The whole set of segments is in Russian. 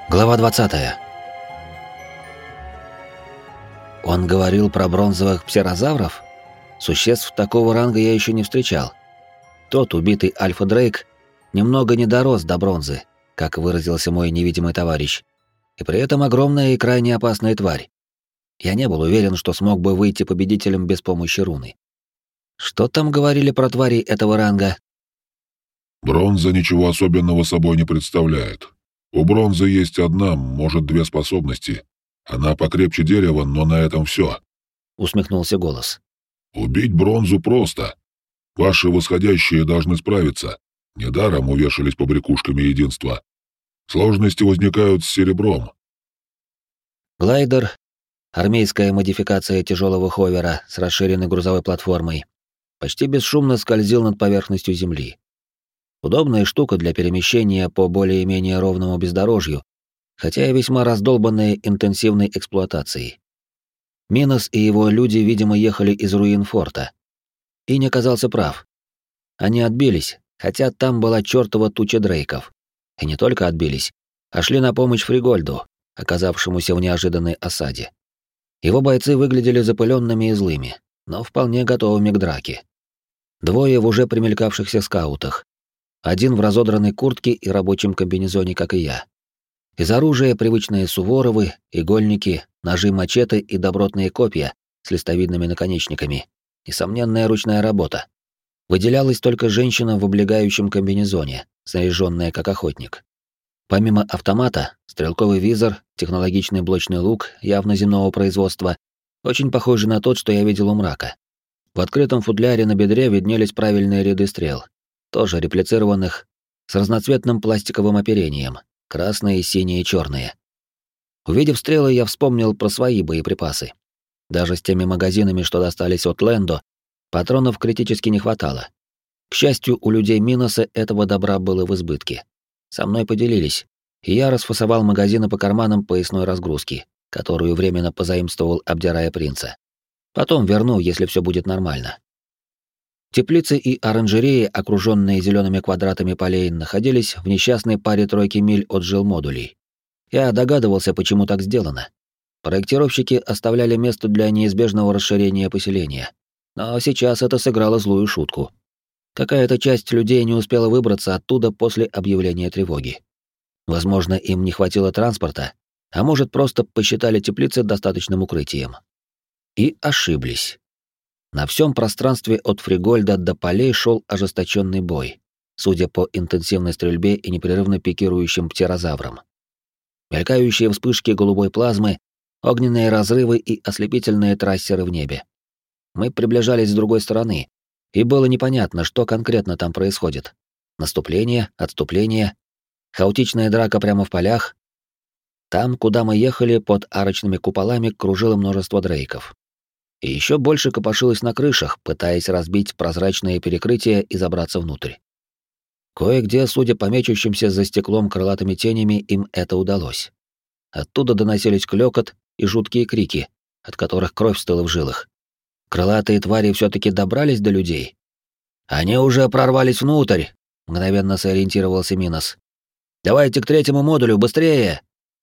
Глава 20. Он говорил про бронзовых птерозавров? Существ такого ранга я еще не встречал. Тот убитый Альфа Дрейк немного не дорос до бронзы, как выразился мой невидимый товарищ, и при этом огромная и крайне опасная тварь. Я не был уверен, что смог бы выйти победителем без помощи руны. Что там говорили про твари этого ранга? Бронза ничего особенного собой не представляет. У бронзы есть одна, может, две способности. Она покрепче дерева, но на этом все. Усмехнулся голос. Убить бронзу просто. Ваши восходящие должны справиться. Недаром увешались побрякушками единства. Сложности возникают с серебром. Глайдер — армейская модификация тяжелого ховера с расширенной грузовой платформой. Почти бесшумно скользил над поверхностью земли. Удобная штука для перемещения по более-менее ровному бездорожью, хотя и весьма раздолбанная интенсивной эксплуатацией. Минос и его люди, видимо, ехали из руин форта. И не оказался прав. Они отбились, хотя там была чертова туча дрейков. И не только отбились, а шли на помощь Фригольду, оказавшемуся в неожиданной осаде. Его бойцы выглядели запыленными и злыми, но вполне готовыми к драке. Двое в уже примелькавшихся скаутах. Один в разодранной куртке и рабочем комбинезоне, как и я. Из оружия привычные суворовы, игольники, ножи-мачете и добротные копья с листовидными наконечниками. Несомненная ручная работа. Выделялась только женщина в облегающем комбинезоне, снаряженная как охотник. Помимо автомата, стрелковый визор, технологичный блочный лук явно земного производства, очень похожий на тот, что я видел у мрака. В открытом футляре на бедре виднелись правильные ряды стрел, тоже реплицированных, с разноцветным пластиковым оперением, красные, синие и черные. Увидев стрелы, я вспомнил про свои боеприпасы. Даже с теми магазинами, что достались от Лэндо, патронов критически не хватало. К счастью, у людей Миноса этого добра было в избытке. Со мной поделились, и я расфасовал магазины по карманам поясной разгрузки, которую временно позаимствовал, обдирая принца. Потом верну, если все будет нормально. Теплицы и оранжереи, окруженные зелеными квадратами полей, находились в несчастной паре тройки миль от жилмодулей. Я догадывался, почему так сделано. Проектировщики оставляли место для неизбежного расширения поселения. Но сейчас это сыграло злую шутку. Какая-то часть людей не успела выбраться оттуда после объявления тревоги. Возможно, им не хватило транспорта, а может, просто посчитали теплицы достаточным укрытием. И ошиблись. На всем пространстве от Фригольда до полей шел ожесточенный бой, судя по интенсивной стрельбе и непрерывно пикирующим птерозаврам. Мелькающие вспышки голубой плазмы, огненные разрывы и ослепительные трассеры в небе. Мы приближались с другой стороны, и было непонятно, что конкретно там происходит. Наступление, отступление, хаотичная драка прямо в полях. Там, куда мы ехали, под арочными куполами кружило множество дрейков. И еще больше копошилось на крышах, пытаясь разбить прозрачные перекрытия и забраться внутрь. Кое-где, судя по мечущимся за стеклом крылатыми тенями, им это удалось. Оттуда доносились клёкот и жуткие крики, от которых кровь стыла в жилах. Крылатые твари все-таки добрались до людей. «Они уже прорвались внутрь», — мгновенно сориентировался Минос. «Давайте к третьему модулю, быстрее!»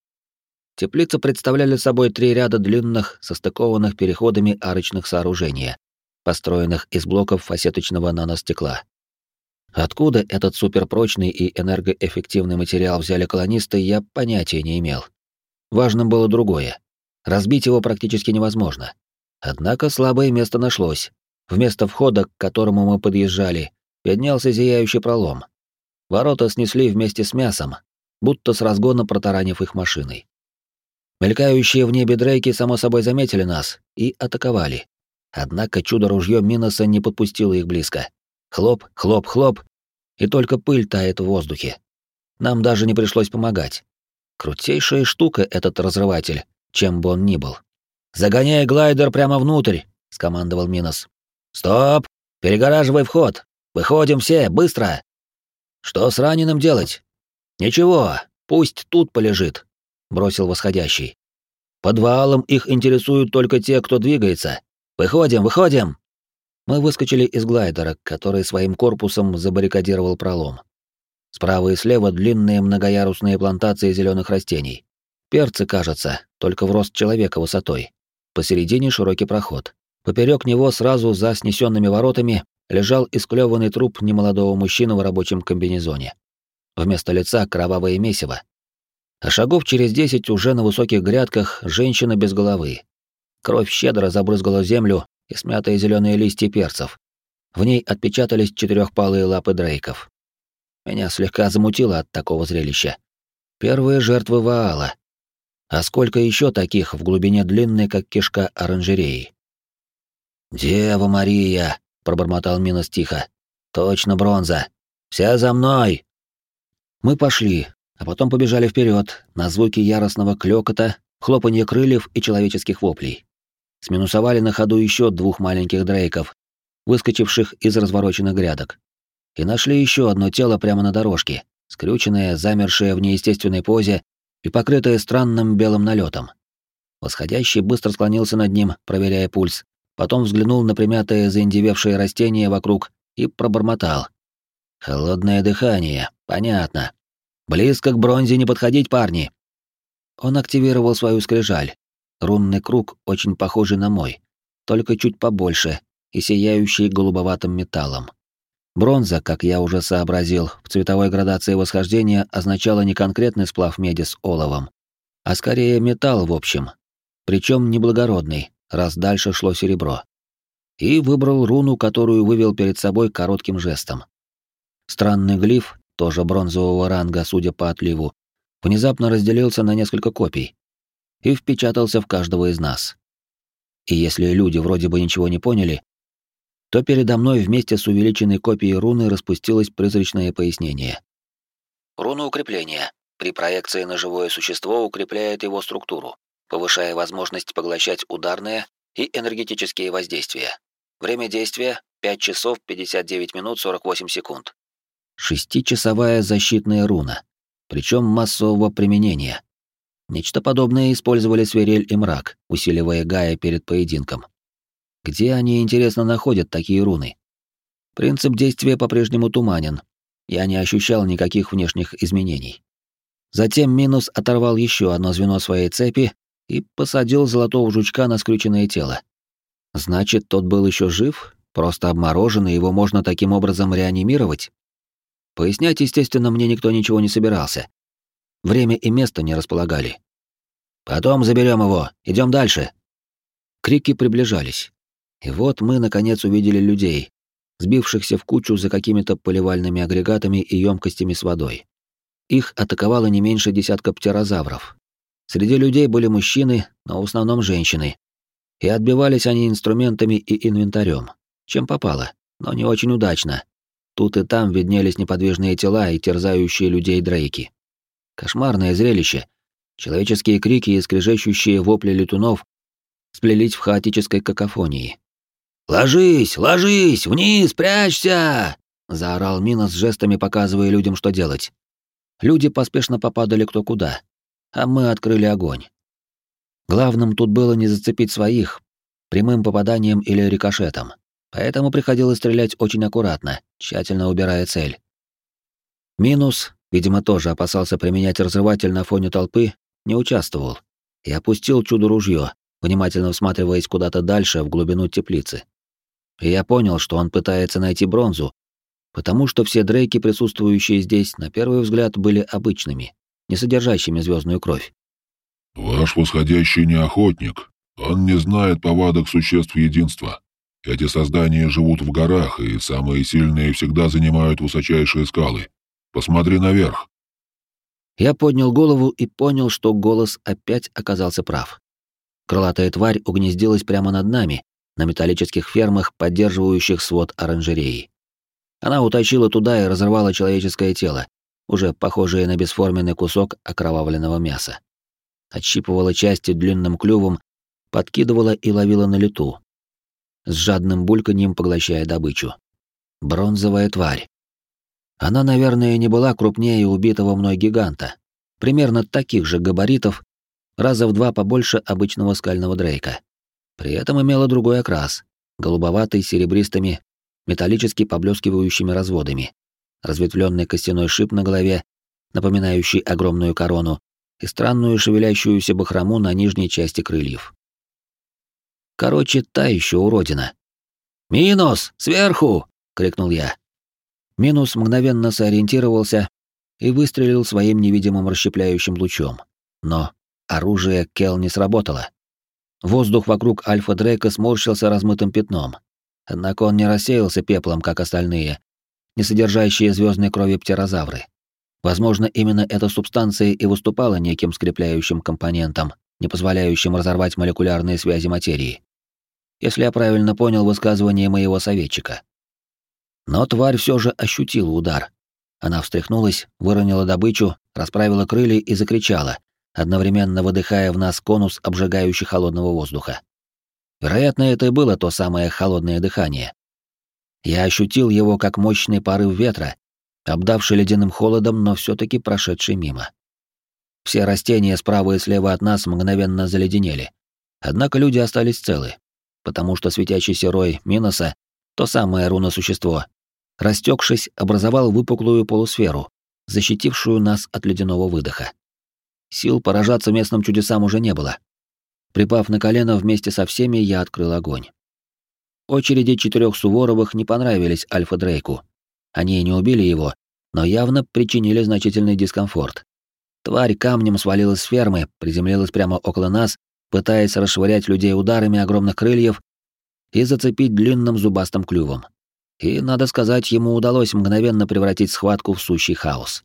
Теплицы представляли собой 3 ряда длинных, состыкованных переходами арочных сооружения, построенных из блоков фасеточного наностекла. Откуда этот суперпрочный и энергоэффективный материал взяли колонисты, я понятия не имел. Важным было другое. Разбить его практически невозможно. Однако слабое место нашлось. Вместо входа, к которому мы подъезжали, виднелся зияющий пролом. Ворота снесли вместе с мясом, будто с разгона протаранив их машиной. Мелькающие в небе дрейки само собой заметили нас и атаковали. Однако чудо-ружье Миноса не подпустило их близко. Хлоп, хлоп, хлоп, и только пыль тает в воздухе. Нам даже не пришлось помогать. Крутейшая штука этот разрыватель, чем бы он ни был. «Загоняй глайдер прямо внутрь», — скомандовал Минос. «Стоп! Перегораживай вход! Выходим все, быстро!» «Что с раненым делать?» «Ничего, пусть тут полежит», — бросил восходящий. «Подвалом их интересуют только те, кто двигается. Выходим, выходим!» Мы выскочили из глайдера, который своим корпусом забаррикадировал пролом. Справа и слева длинные многоярусные плантации зеленых растений. Перцы, кажется, только в рост человека высотой. Посередине широкий проход. Поперек него сразу за снесенными воротами лежал исклеванный труп немолодого мужчины в рабочем комбинезоне. Вместо лица кровавое месиво. А шагов через 10 уже на высоких грядках женщина без головы. Кровь щедро забрызгала землю и смятые зеленые листья перцев. В ней отпечатались четырехпалые лапы дрейков. Меня слегка замутило от такого зрелища. Первые жертвы Ваала. А сколько еще таких в глубине длинной, как кишка, оранжереи? «Дева Мария!» — пробормотал Минос тихо. «Точно бронза! Вся за мной!» Мы пошли, а потом побежали вперед на звуки яростного клёкота, хлопанья крыльев и человеческих воплей. Сминусовали на ходу еще 2 маленьких дрейков, выскочивших из развороченных грядок. И нашли еще одно тело прямо на дорожке, скрюченное, замершее в неестественной позе и покрытое странным белым налетом. Восходящий быстро склонился над ним, проверяя пульс, потом взглянул на примятые заиндевевшие растения вокруг и пробормотал. «Холодное дыхание, понятно. Близко к бронзе не подходить, парни!» Он активировал свою скрижаль. Рунный круг, очень похожий на мой, только чуть побольше и сияющий голубоватым металлом. Бронза, как я уже сообразил, в цветовой градации восхождения означала не конкретный сплав меди с оловом, а скорее металл в общем, причем неблагородный, раз дальше шло серебро. И выбрал руну, которую вывел перед собой коротким жестом. Странный глиф, тоже бронзового ранга, судя по отливу, внезапно разделился на несколько копий и впечатался в каждого из нас. И если люди вроде бы ничего не поняли, то передо мной вместе с увеличенной копией руны распустилось призрачное пояснение. Руна укрепления. При проекции на живое существо укрепляет его структуру, повышая возможность поглощать ударные и энергетические воздействия. Время действия — 5 часов 59 минут 48 секунд. 6-часовая защитная руна, причем массового применения. Нечто подобное использовали Свирель и Мрак, усиливая Гая перед поединком. Где они, интересно, находят такие руны? Принцип действия по-прежнему туманен. Я не ощущал никаких внешних изменений. Затем Минус оторвал еще одно звено своей цепи и посадил золотого жучка на скрюченное тело. Значит, тот был еще жив, просто обморожен, и его можно таким образом реанимировать? Пояснять, естественно, мне никто ничего не собирался. Время и место не располагали. «Потом заберем его, идем дальше!» Крики приближались. И вот мы, наконец, увидели людей, сбившихся в кучу за какими-то поливальными агрегатами и емкостями с водой. Их атаковало не меньше десятка птерозавров. Среди людей были мужчины, но в основном женщины. И отбивались они инструментами и инвентарем. Чем попало, но не очень удачно. Тут и там виднелись неподвижные тела и терзающие людей дрейки. Кошмарное зрелище. Человеческие крики и скрежещущие вопли летунов сплелись в хаотической какофонии. «Ложись! Ложись! Вниз! Прячься!» — заорал Минос, жестами показывая людям, что делать. Люди поспешно попадали кто куда, а мы открыли огонь. Главным тут было не зацепить своих прямым попаданием или рикошетом, поэтому приходилось стрелять очень аккуратно, тщательно убирая цель. Минус, видимо, тоже опасался применять разрыватель на фоне толпы, не участвовал и опустил чудо-ружье, внимательно всматриваясь куда-то дальше, в глубину теплицы. И я понял, что он пытается найти бронзу, потому что все дрейки, присутствующие здесь, на первый взгляд были обычными, не содержащими звездную кровь. «Ваш восходящий не охотник. Он не знает повадок существ единства. Эти создания живут в горах, и самые сильные всегда занимают высочайшие скалы. Посмотри наверх». Я поднял голову и понял, что голос опять оказался прав. Крылатая тварь угнездилась прямо над нами, на металлических фермах, поддерживающих свод оранжереи. Она утащила туда и разорвала человеческое тело, уже похожее на бесформенный кусок окровавленного мяса. Отщипывала части длинным клювом, подкидывала и ловила на лету, с жадным бульканьем поглощая добычу. Бронзовая тварь. Она, наверное, не была крупнее убитого мной гиганта, примерно таких же габаритов, раза в 2 побольше обычного скального дрейка. При этом имела другой окрас, голубоватый с серебристыми, металлически поблескивающими разводами. разветвленный костяной шип на голове, напоминающий огромную корону, и странную шевелящуюся бахрому на нижней части крыльев. Короче, та еще уродина. «Минус! Сверху!» — крикнул я. Минус мгновенно сориентировался и выстрелил своим невидимым расщепляющим лучом. Но оружие Кел не сработало. Воздух вокруг Альфа Дрейка сморщился размытым пятном. Однако он не рассеялся пеплом, как остальные, не содержащие звездной крови птерозавры. Возможно, именно эта субстанция и выступала неким скрепляющим компонентом, не позволяющим разорвать молекулярные связи материи. Если я правильно понял высказывание моего советчика. Но тварь все же ощутила удар. Она встряхнулась, выронила добычу, расправила крылья и закричала, одновременно выдыхая в нас конус обжигающего холодного воздуха. Вероятно, это и было то самое холодное дыхание. Я ощутил его как мощный порыв ветра, обдавший ледяным холодом, но все-таки прошедший мимо. Все растения справа и слева от нас мгновенно заледенели. Однако люди остались целы, потому что светящийся рой Миноса, то самое руносущество, растекшись, образовал выпуклую полусферу, защитившую нас от ледяного выдоха. Сил поражаться местным чудесам уже не было. Припав на колено вместе со всеми, я открыл огонь. Очереди 4 Суворовых не понравились Альфа Дрейку. Они не убили его, но явно причинили значительный дискомфорт. Тварь камнем свалилась с фермы, приземлилась прямо около нас, пытаясь расшвырять людей ударами огромных крыльев и зацепить длинным зубастым клювом. И, надо сказать, ему удалось мгновенно превратить схватку в сущий хаос.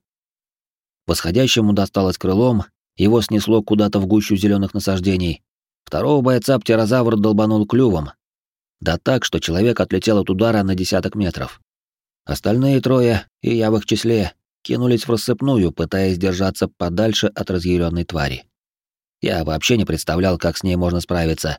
Восходящему досталось крылом, его снесло куда-то в гущу зеленых насаждений. Второго бойца птерозавр долбанул клювом. Да так, что человек отлетел от удара на десяток метров. Остальные 3, и я в их числе, кинулись в рассыпную, пытаясь держаться подальше от разъяренной твари. Я вообще не представлял, как с ней можно справиться.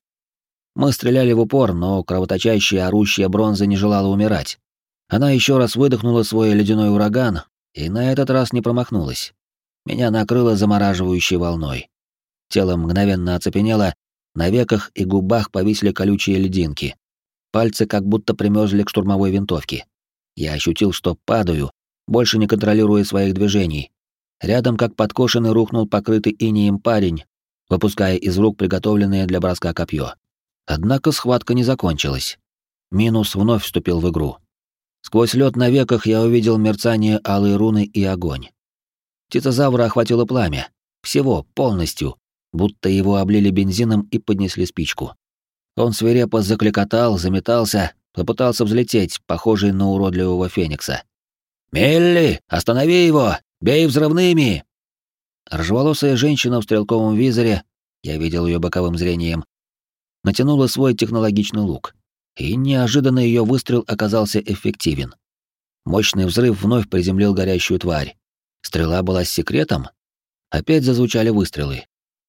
Мы стреляли в упор, но кровоточащая орущая бронза не желала умирать. Она еще раз выдохнула свой ледяной ураган, и на этот раз не промахнулась. Меня накрыло замораживающей волной. Тело мгновенно оцепенело, на веках и губах повисли колючие льдинки. Пальцы как будто примёрзли к штурмовой винтовке. Я ощутил, что падаю, больше не контролируя своих движений. Рядом, как подкошенный, рухнул покрытый инеем парень, выпуская из рук приготовленное для броска копье. Однако схватка не закончилась. Минус вновь вступил в игру. Сквозь лед на веках я увидел мерцание алой руны и огонь. Титозавра охватило пламя. Всего, полностью, будто его облили бензином и поднесли спичку. Он свирепо закликотал, заметался, попытался взлететь, похожий на уродливого феникса. «Мелли, останови его! Бей взрывными!» Рыжеволосая женщина в стрелковом визоре, я видел ее боковым зрением, натянула свой технологичный лук, и неожиданно ее выстрел оказался эффективен. Мощный взрыв вновь приземлил горящую тварь. Стрела была с секретом? Опять зазвучали выстрелы.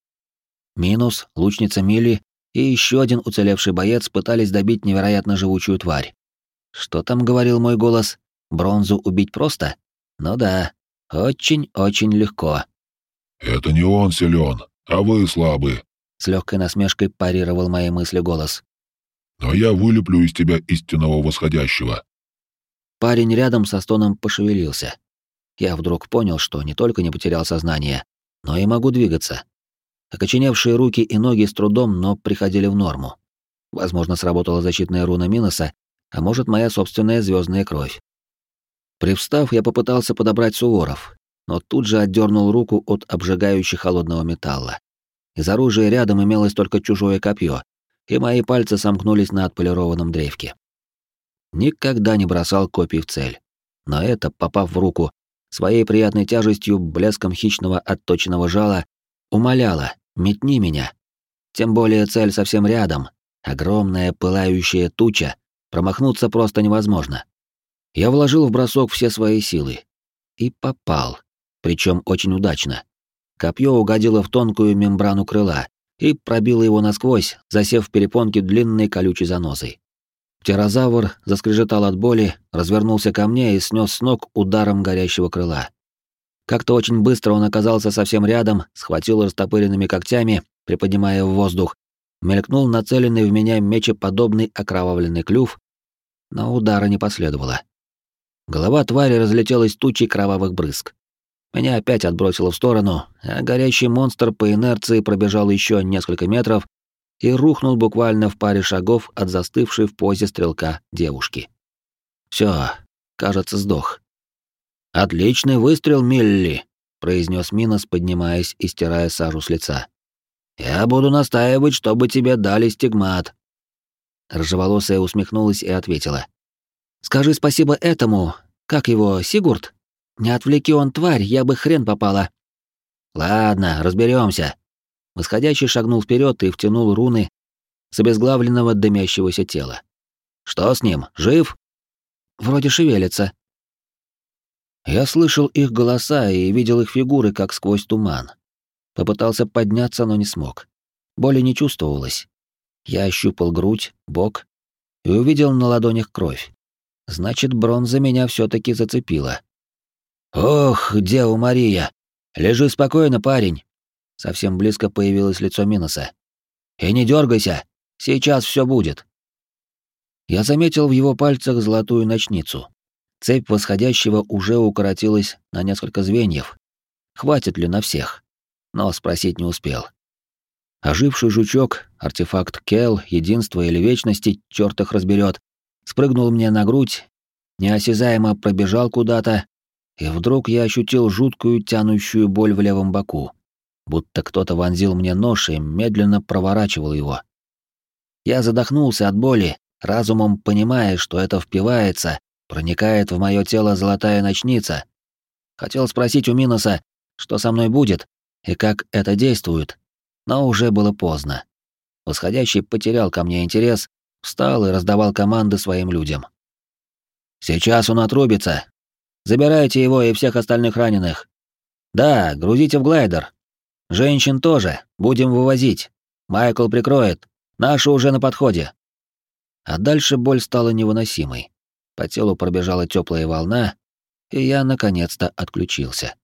Минус, лучница Милли и еще один уцелевший боец пытались добить невероятно живучую тварь. Что там говорил мой голос? Бронзу убить просто? Ну да, очень-очень легко. «Это не он силен, а вы слабы», — с легкой насмешкой парировал мои мысли голос. «Но я вылеплю из тебя истинного восходящего». Парень рядом со стоном пошевелился. Я вдруг понял, что не только не потерял сознание, но и могу двигаться. Окоченевшие руки и ноги с трудом, но приходили в норму. Возможно, сработала защитная руна Миноса, а может, моя собственная звездная кровь. Привстав, я попытался подобрать Суворов, но тут же отдернул руку от обжигающего холодного металла. Из оружия рядом имелось только чужое копье, и мои пальцы сомкнулись на отполированном древке. Никогда не бросал копий в цель. Но это, попав в руку, своей приятной тяжестью, блеском хищного отточенного жала, умоляло: метни меня. Тем более цель совсем рядом, огромная пылающая туча, промахнуться просто невозможно. Я вложил в бросок все свои силы. И попал, причем очень удачно. Копье угодило в тонкую мембрану крыла и пробило его насквозь, засев в перепонке длинной колючей занозой. Птерозавр заскрежетал от боли, развернулся ко мне и снес с ног ударом горящего крыла. Как-то очень быстро он оказался совсем рядом, схватил растопыренными когтями, приподнимая в воздух, мелькнул нацеленный в меня мечеподобный окровавленный клюв, но удара не последовало. Голова твари разлетелась тучей кровавых брызг. Меня опять отбросило в сторону, а горящий монстр по инерции пробежал еще несколько метров и рухнул буквально в паре шагов от застывшей в позе стрелка девушки. Все, кажется, сдох. «Отличный выстрел, Милли», — произнес Минос, поднимаясь и стирая сажу с лица. «Я буду настаивать, чтобы тебе дали стигмат». Рыжеволосая усмехнулась и ответила. «Скажи спасибо этому, как его, Сигурд? Не отвлеки он тварь, я бы хрен попала». «Ладно, разберемся. Восходящий шагнул вперед и втянул руны с обезглавленного дымящегося тела. «Что с ним? Жив?» «Вроде шевелится». Я слышал их голоса и видел их фигуры, как сквозь туман. Попытался подняться, но не смог. Боли не чувствовалось. Я ощупал грудь, бок и увидел на ладонях кровь. Значит, бронза меня все-таки зацепила. «Ох, Дева Мария! Лежи спокойно, парень!» Совсем близко появилось лицо Миноса. «И не дергайся! Сейчас все будет!» Я заметил в его пальцах золотую ночницу. Цепь восходящего уже укоротилась на несколько звеньев. Хватит ли на всех? Но спросить не успел. Оживший жучок, артефакт Кел, единства или вечности, черт их разберет, спрыгнул мне на грудь, неосязаемо пробежал куда-то, и вдруг я ощутил жуткую тянущую боль в левом боку, будто кто-то вонзил мне нож и медленно проворачивал его. Я задохнулся от боли, разумом понимая, что это впивается, проникает в мое тело золотая ночница. Хотел спросить у Миноса, что со мной будет и как это действует, но уже было поздно. Восходящий потерял ко мне интерес, встал и раздавал команды своим людям. «Сейчас он отрубится. Забирайте его и всех остальных раненых. Да, грузите в глайдер. Женщин тоже, будем вывозить. Майкл прикроет, наши уже на подходе». А дальше боль стала невыносимой. По телу пробежала теплая волна, и я наконец-то отключился.